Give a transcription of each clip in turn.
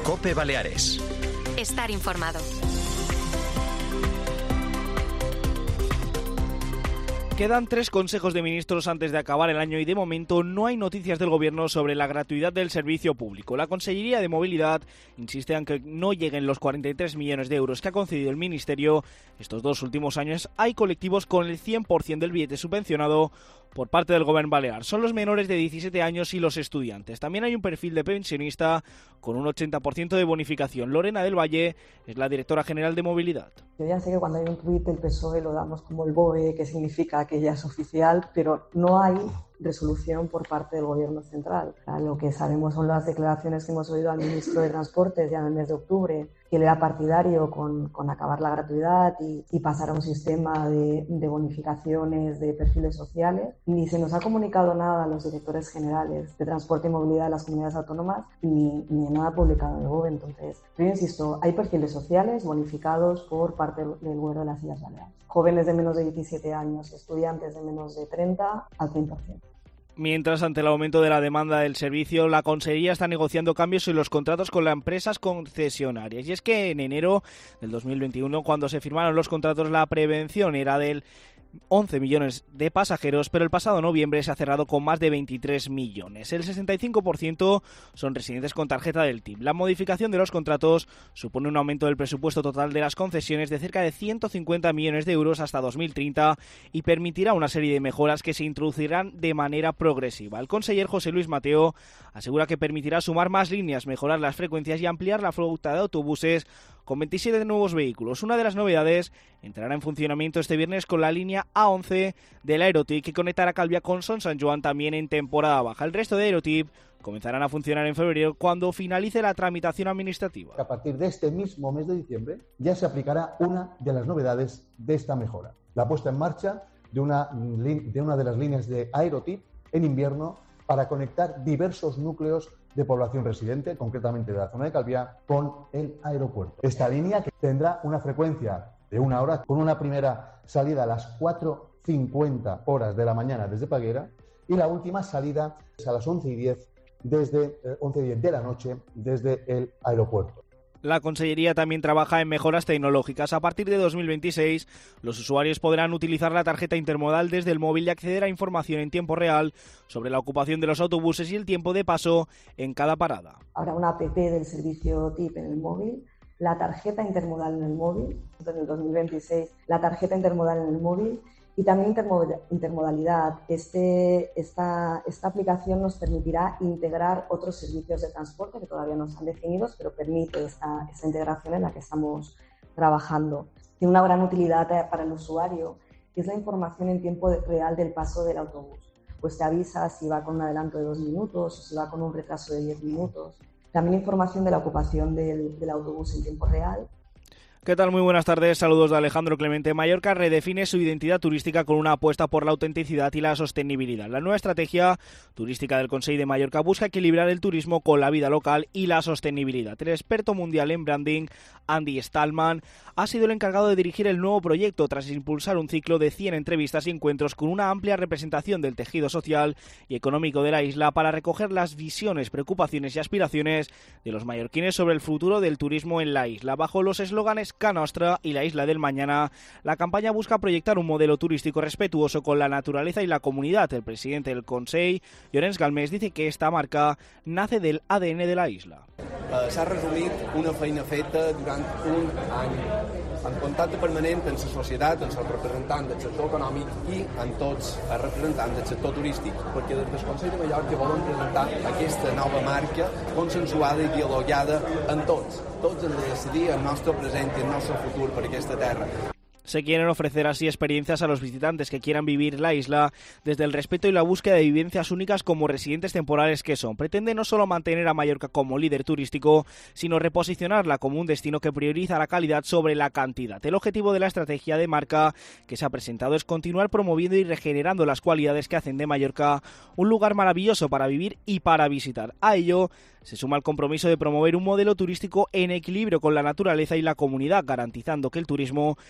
COPE Baleares. Estar informado. Quedan 3 consejos de ministros antes de acabar el año y de momento no hay noticias del Gobierno sobre la gratuidad del servicio público. La Consellería de Movilidad insiste en que no lleguen los 43 millones de euros que ha concedido el Ministerio. Estos 2 últimos años hay colectivos con el 100% del billete subvencionado por parte del Gobierno balear. Son los menores de 17 años y los estudiantes. También hay un perfil de pensionista con un 80% de bonificación. Lorena del Valle es la directora general de Movilidad. Yo ya sé que cuando hay un tuit del PSOE lo damos como el BOE, que significa que ya es oficial, pero no hay resolución por parte del Gobierno central. Lo que sabemos son las declaraciones que hemos oído al ministro de Transportes ya en el mes de octubre, que él era partidario con acabar la gratuidad y pasar a un sistema de bonificaciones de perfiles sociales. Ni se nos ha comunicado nada a los directores generales de transporte y movilidad de las comunidades autónomas, ni nada publicado en el BOE. Entonces, yo insisto, hay perfiles sociales bonificados por parte del Gobierno de las Islas Baleares. Jóvenes de menos de 17 años, estudiantes de menos de 30 al 100%. Mientras, ante el aumento de la demanda del servicio, la Consellería está negociando cambios en los contratos con las empresas concesionarias. Y es que en enero del 2021, cuando se firmaron los contratos, la prevención era del 11 millones de pasajeros, pero el pasado noviembre se ha cerrado con más de 23 millones. El 65% son residentes con tarjeta del TIP. La modificación de los contratos supone un aumento del presupuesto total de las concesiones de cerca de 150 millones de euros hasta 2030 y permitirá una serie de mejoras que se introducirán de manera progresiva. El conseller José Luis Mateo asegura que permitirá sumar más líneas, mejorar las frecuencias y ampliar la flota de autobuses con 27 nuevos vehículos. Una de las novedades entrará en funcionamiento este viernes con la línea A11 del Aerotip, que conectará Calviá con Son Sant Joan también en temporada baja. El resto de Aerotip comenzarán a funcionar en febrero cuando finalice la tramitación administrativa. A partir de este mismo mes de diciembre ya se aplicará una de las novedades de esta mejora: la puesta en marcha de una de las líneas de Aerotip en invierno para conectar diversos núcleos de población residente, concretamente de la zona de Calviá, con el aeropuerto. Esta línea que tendrá una frecuencia de 1 hora, con una primera salida a las 4:50 horas de la mañana desde Paguera y la última salida a las 11:10 de la noche desde el aeropuerto. La Consellería también trabaja en mejoras tecnológicas. A partir de 2026, los usuarios podrán utilizar la tarjeta intermodal desde el móvil y acceder a información en tiempo real sobre la ocupación de los autobuses y el tiempo de paso en cada parada. Habrá una app del servicio TIP en el móvil, la tarjeta intermodal en el móvil, en el 2026, la tarjeta intermodal en el móvil y también intermodalidad. Esta aplicación nos permitirá integrar otros servicios de transporte que todavía no están definidos, pero permite esta integración en la que estamos trabajando. Tiene una gran utilidad para el usuario, que es la información en tiempo real del paso del autobús. Pues te avisa si va con un adelanto de 2 minutos o si va con un retraso de 10 minutos. También información de la ocupación del autobús en tiempo real. ¿Qué tal? Muy buenas tardes, saludos de Alejandro Clemente. Mallorca redefine su identidad turística con una apuesta por la autenticidad y la sostenibilidad. La nueva estrategia turística del Consell de Mallorca busca equilibrar el turismo con la vida local y la sostenibilidad. El experto mundial en branding, Andy Stallman, ha sido el encargado de dirigir el nuevo proyecto tras impulsar un ciclo de 100 entrevistas y encuentros con una amplia representación del tejido social y económico de la isla para recoger las visiones, preocupaciones y aspiraciones de los mallorquines sobre el futuro del turismo en la isla. Bajo los eslóganes Ca Nostra y la Isla del Mañana, la campaña busca proyectar un modelo turístico respetuoso con la naturaleza y la comunidad. El presidente del Consell, Llorenç Galmés, dice que esta marca nace del ADN de la isla. S'ha resumit una feina feta durant un any en contacte permanent amb la societat, amb els representants del sector econòmic i amb tots els representants del sector turístic, perquè des del Consell de Mallorca volen presentar aquesta nova marca consensuada i dialogada amb tots. Tots hem de decidir el nostre present i el nostre futur per aquesta terra. Se quieren ofrecer así experiencias a los visitantes que quieran vivir la isla desde el respeto y la búsqueda de vivencias únicas como residentes temporales que son. Pretende no solo mantener a Mallorca como líder turístico, sino reposicionarla como un destino que prioriza la calidad sobre la cantidad. El objetivo de la estrategia de marca que se ha presentado es continuar promoviendo y regenerando las cualidades que hacen de Mallorca un lugar maravilloso para vivir y para visitar. A ello se suma el compromiso de promover un modelo turístico en equilibrio con la naturaleza y la comunidad, garantizando que el turismo siga siendo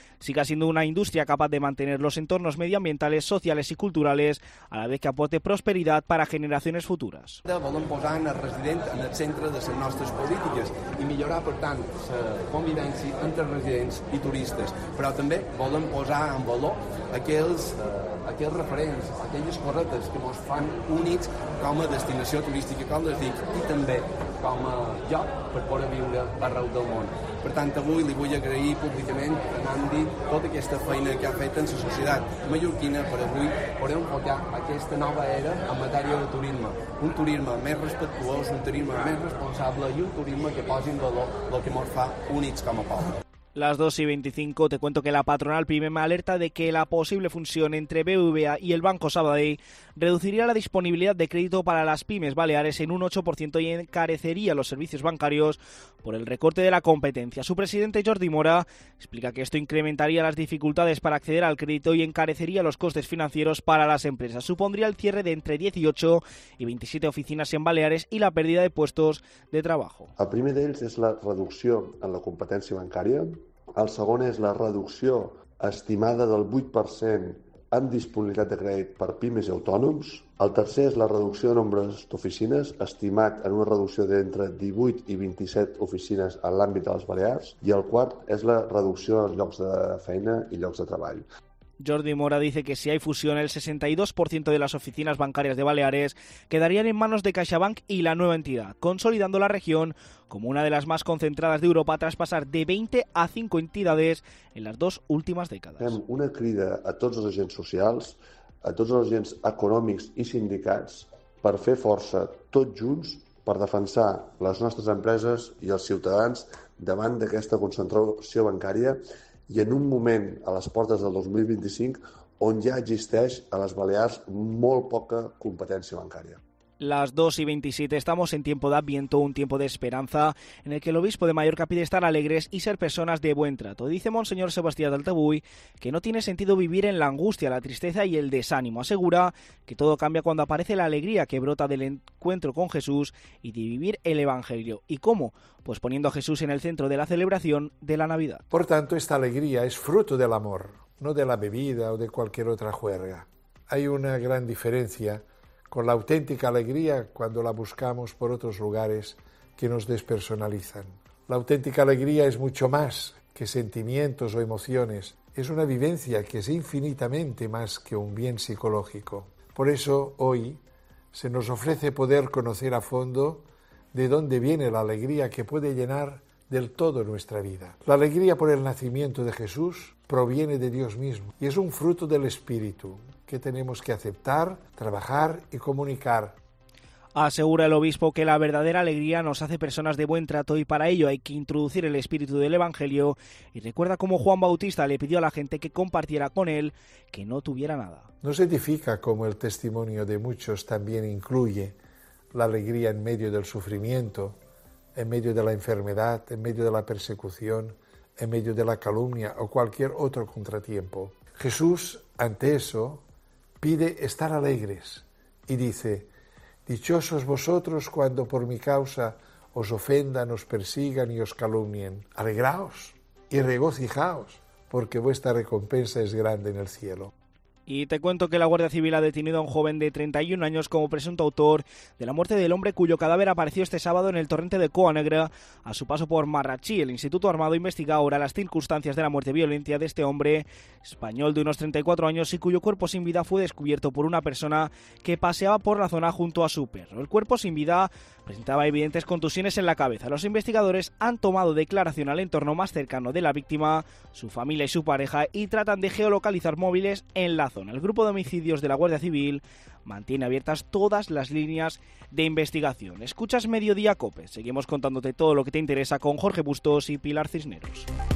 siendo una industria capaz de mantener los entornos medioambientales, sociales y culturales, a la vez que aporte prosperidad para generaciones futuras. Volem posar el resident en el centre de les nostres polítiques i millorar, per tant, la convivència entre residents i turistes. Però també volem posar en valor aquells referents, aquelles corretes que ens fan únics com a destinació turística, com les dic, i també com a lloc per poder viure arreu del món. Per tant, avui li vull agrair públicament a Nandi tota aquesta feina que ha fet en la societat mallorquina per avui poder enfocar aquesta nova era en matèria de turisme. Un turisme més respectuós, un turisme més responsable i un turisme que posi en valor el que ens fa únics com a poble. Las 2:25, te cuento que la patronal PYME me alerta de que la posible fusión entre BBVA y el Banco Sabadell reduciría la disponibilidad de crédito para las pymes baleares en un 8% y encarecería los servicios bancarios por el recorte de la competencia. Su presidente, Jordi Mora, explica que esto incrementaría las dificultades para acceder al crédito y encarecería los costes financieros para las empresas. Supondría el cierre de entre 18 y 27 oficinas en Baleares y la pérdida de puestos de trabajo. El primer d'ells és la reducció en la competència bancària. El segon és la reducció estimada del 8% en disponibilitat de crèdit per pimes i autònoms. El tercer és la reducció de nombre d'oficines, estimat en una reducció d'entre 18 i 27 oficines en l'àmbit de les Balears. I el quart és la reducció dels llocs de feina i llocs de treball. Jordi Mora dice que si hay fusión, el 62% de las oficinas bancarias de Baleares quedarían en manos de CaixaBank y la nueva entidad, consolidando la región como una de las más concentradas de Europa tras pasar de 20 a 5 entidades en las 2 últimas décadas. Fem una crida a tots els agents socials, a tots els agents econòmics i sindicats per fer força tots junts per defensar les nostres empreses i els ciutadans davant d'aquesta concentració bancària i en un moment a les portes del 2025 on ja existeix a les Balears molt poca competència bancària. Las 2:27, estamos en tiempo de Adviento, un tiempo de esperanza, en el que el obispo de Mallorca pide estar alegres y ser personas de buen trato. Dice Monseñor Sebastián Daltabuy que no tiene sentido vivir en la angustia, la tristeza y el desánimo. Asegura que todo cambia cuando aparece la alegría que brota del encuentro con Jesús y de vivir el Evangelio. ¿Y cómo? Pues poniendo a Jesús en el centro de la celebración de la Navidad. Por tanto, esta alegría es fruto del amor, no de la bebida o de cualquier otra juerga. Hay una gran diferencia con la auténtica alegría cuando la buscamos por otros lugares que nos despersonalizan. La auténtica alegría es mucho más que sentimientos o emociones, es una vivencia que es infinitamente más que un bien psicológico. Por eso hoy se nos ofrece poder conocer a fondo de dónde viene la alegría que puede llenar del todo nuestra vida. La alegría por el nacimiento de Jesús proviene de Dios mismo y es un fruto del Espíritu que tenemos que aceptar, trabajar y comunicar. Asegura el obispo que la verdadera alegría nos hace personas de buen trato y para ello hay que introducir el espíritu del Evangelio, y recuerda cómo Juan Bautista le pidió a la gente que compartiera con él, que no tuviera nada. Nos edifica como el testimonio de muchos también incluye la alegría en medio del sufrimiento, en medio de la enfermedad, en medio de la persecución, en medio de la calumnia o cualquier otro contratiempo. Jesús, ante eso, pide estar alegres y dice: dichosos vosotros cuando por mi causa os ofendan, os persigan y os calumnien. Alegraos y regocijaos, porque vuestra recompensa es grande en el cielo. Y te cuento que la Guardia Civil ha detenido a un joven de 31 años como presunto autor de la muerte del hombre cuyo cadáver apareció este sábado en el torrente de Coa Negra a su paso por Marratxí. El Instituto Armado investiga ahora las circunstancias de la muerte violenta de este hombre español de unos 34 años y cuyo cuerpo sin vida fue descubierto por una persona que paseaba por la zona junto a su perro. El cuerpo sin vida presentaba evidentes contusiones en la cabeza. Los investigadores han tomado declaración al entorno más cercano de la víctima, su familia y su pareja, y tratan de geolocalizar móviles en la zona. El grupo de homicidios de la Guardia Civil mantiene abiertas todas las líneas de investigación. Escuchas Mediodía COPE. Seguimos contándote todo lo que te interesa con Jorge Bustos y Pilar Cisneros.